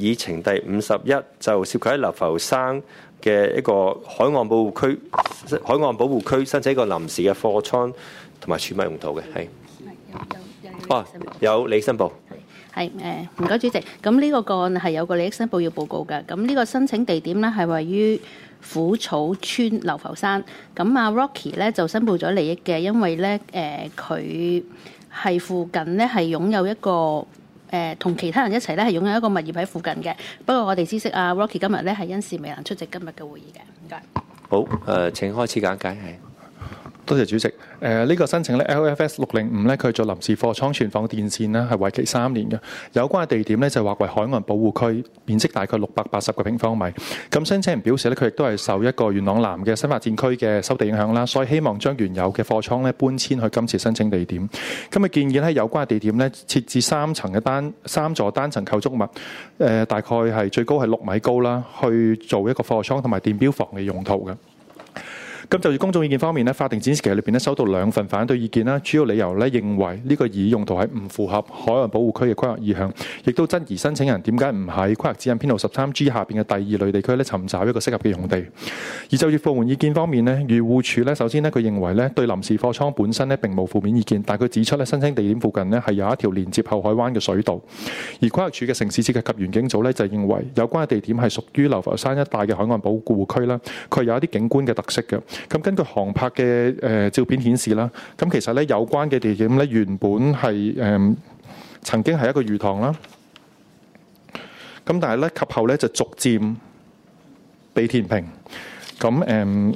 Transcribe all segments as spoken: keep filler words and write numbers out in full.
議程第五十一就涉及喺流浮山嘅一個海岸保護區，海岸保護區申請一個臨時嘅貨倉同埋儲物用途嘅，係。哦，有利益申報。 係誒，唔該主席。咁呢個個案係有個利益申報要報告嘅。咁呢個申請地點咧係位於虎草村流浮山。咁阿 Rocky 咧就申報咗利益嘅，因為咧誒佢係附近咧係擁有一個。誒同其他人一齊咧係擁有一個物業喺附近嘅，不過我哋知悉啊 Rocky 今日咧係因事未能出席今日嘅會議嘅，唔該。 好，誒、呃、請開始簡介係。 多謝主席。誒、呃、呢、這個申請咧 L F S 六零五咧，佢做臨時貨倉存放電線咧，係為期三年嘅。有關嘅地點咧就劃為海岸保護區，面積大概六百八十個平方米。咁申請人表示咧，佢亦都係受一個元朗南嘅新發展區嘅收地影響啦，所以希望將原有嘅貨倉咧搬遷去今次申請地點。咁嘅建議咧，有關嘅地點咧設置三層嘅單三座單層構築物，誒、呃、大概係最高係六米高啦，去做一個貨倉同埋電錶房嘅用途嘅。咁就住公眾意見方面咧，法定展示期裏邊咧收到兩份反對意見啦，主要理由咧認為呢個擬議用途係唔符合海岸保護區嘅規劃意向，亦都質疑申請人點解唔喺規劃指引編號十三 G 下邊嘅第二類地區咧尋找一個適合嘅用地。而就住部門意見方面咧，漁護署咧首先咧佢認為咧對臨時貨倉本身咧並冇負面意見，但係佢指出咧申請地點附近咧係有一條連接後海灣嘅水道，而規劃署嘅城市設計及園景組咧就認為有關嘅地點係屬於流浮山一帶嘅海岸保護區啦，佢有一啲景觀嘅特色嘅。咁根據航拍嘅誒照片顯示啦，咁其實咧有關嘅地點咧原本係誒、呃、曾經係一個魚塘啦，咁但係咧及後咧就逐漸被填平，咁誒，咁、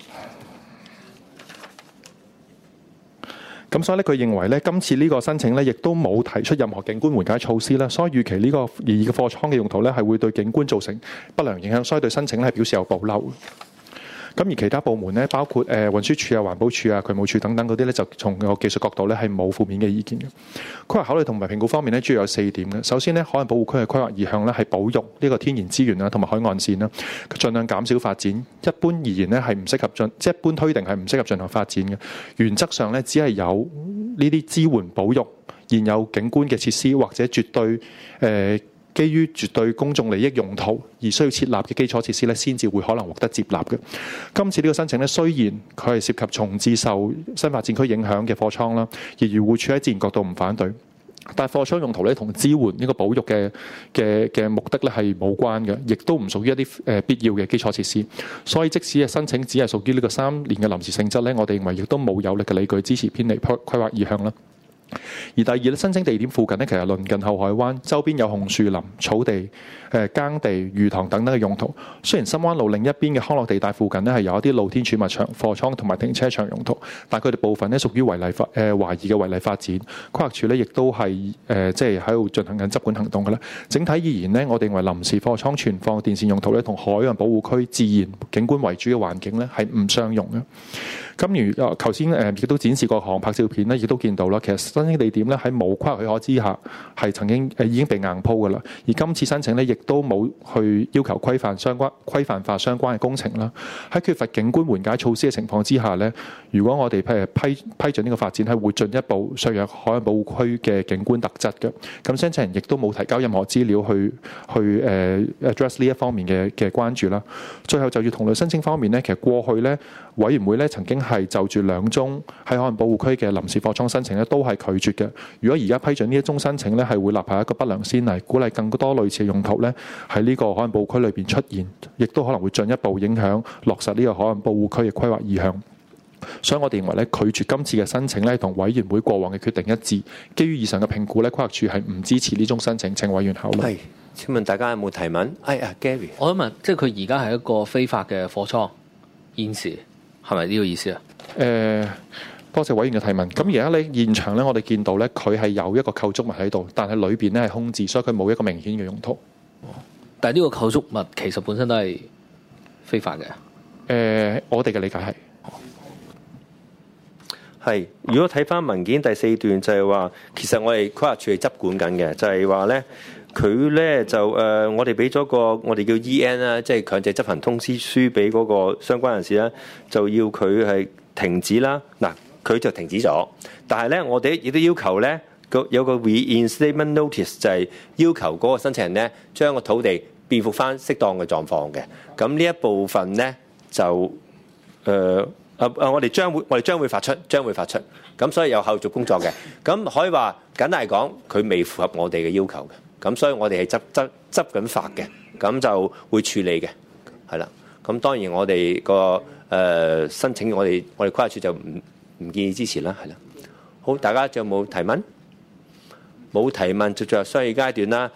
呃、所以咧佢認為咧今次呢個申請咧亦都冇提出任何景觀緩解措施啦，所以預期呢個擬議嘅貨倉嘅用途咧係會對景觀造成不良影響，所以對申請咧係表示有保留。咁而其他部門咧，包括誒運輸署啊、環保署啊、渠務署等等嗰啲咧，就從個技術角度咧係冇負面嘅意見嘅。規劃考慮同埋評估方面咧，主要有四點嘅。首先咧，海岸保護區嘅規劃意向咧係保育呢個天然資源啊，同埋海岸線啦，盡量減少發展。一般而言咧係唔適合進，即係一般推定係唔適合進行發展嘅。原則上咧，只係有呢啲支援保育現有景觀嘅設施，或者絕對誒。呃基於絕對公眾利益用途而需要設立嘅基礎設施咧，先至會可能獲得接納嘅。今次呢個申請咧，雖然佢係涉及重置受新發展區影響嘅貨倉啦，而漁護署喺自然角度唔反對，但係貨倉用途咧同支援呢個保育嘅嘅嘅目的咧係冇關嘅，亦都唔屬於一啲誒必要嘅基礎設施。所以即使係申請只係屬於呢個三年嘅臨時性質咧，我哋認為亦都冇有力嘅理據支持偏離規劃意向啦。而第二咧，申請地點附近咧，其實鄰近後海灣，周邊有紅樹林、草地、誒耕地、魚塘等等嘅用途。雖然深灣路另一邊嘅康樂地帶附近咧係有一啲露天儲物場、貨倉同埋停車場用途，但佢哋部分咧屬於違例發誒懷疑嘅違例發展。規劃署咧亦都係誒即係喺度進行緊執管行動嘅啦。整體而言咧，我哋認為臨時貨倉存放電線用途咧同海岸保護區自然景觀為主嘅環境咧係唔相容嘅。咁如頭先誒亦都展示過航拍照片咧，亦都見到啦。其實申請地點咧喺冇規劃許可之下，係曾經誒已經被硬鋪嘅啦。而今次申請咧，亦都冇去要求規範相關規範化相關嘅工程啦。喺缺乏景觀緩解措施嘅情況之下咧，如果我哋譬如批批准呢個發展，係會進一步削弱海岸保護區嘅景觀特質嘅。咁申請人亦都冇提交任何資料去去誒 address 呢一方面嘅嘅關注啦。最後就要同類申請方面咧，其實過去咧委員會咧曾經係就住兩宗喺海岸保護區嘅臨時貨倉申請咧，都係拒絕嘅。如果而家批准呢一宗申請咧，係會立下一個不良先例，鼓勵更多類似嘅用途咧喺呢個海岸保護區裏邊出現，亦都可能會進一步影響落實呢個海岸保護區嘅規劃意向。所以我哋認為咧，拒絕今次嘅申請咧，同委員會過往嘅決定一致。基於以上嘅評估咧，規劃署係唔支持呢宗申請，請委員考慮。 係，請問大家有冇提問？哎呀 Gary， 我想問，即係佢而家係一個非法嘅貨倉，現時係咪呢個意思啊？ 誒、呃，多謝委員嘅提問。咁而家咧現場咧，我哋見到咧，佢係有一個構築物喺度，但係裏邊咧係空置，所以佢冇一個明顯嘅用途。 但係呢個構築物其實本身都係非法嘅。誒、 呃，我哋嘅理解係係。如果睇翻文件第四段就係話，其實我哋規劃署係執管緊嘅，就係話咧。佢咧就誒、呃，我哋俾咗個我哋叫 E N 啦，即係強制執行通知書俾嗰個相關人士啦，就要佢係停止啦。嗱，佢就停止咗，但係咧，我哋亦都要求咧，個有個 reinstatement notice 就係要求嗰個申請人咧將個土地變復翻適當嘅狀況嘅。咁呢一部分咧就誒啊啊！我哋將會我哋將會發出將會發出，咁所以有後續工作嘅。咁可以話簡單嚟講，佢未符合我哋嘅要求嘅。咁所以我哋係執執執緊法嘅，咁就會處理嘅，係啦。咁當然我哋個誒申請，我哋我哋規劃處就唔唔建議支持啦，係啦。好，大家仲有冇提問？冇提問就進入商議階段啦。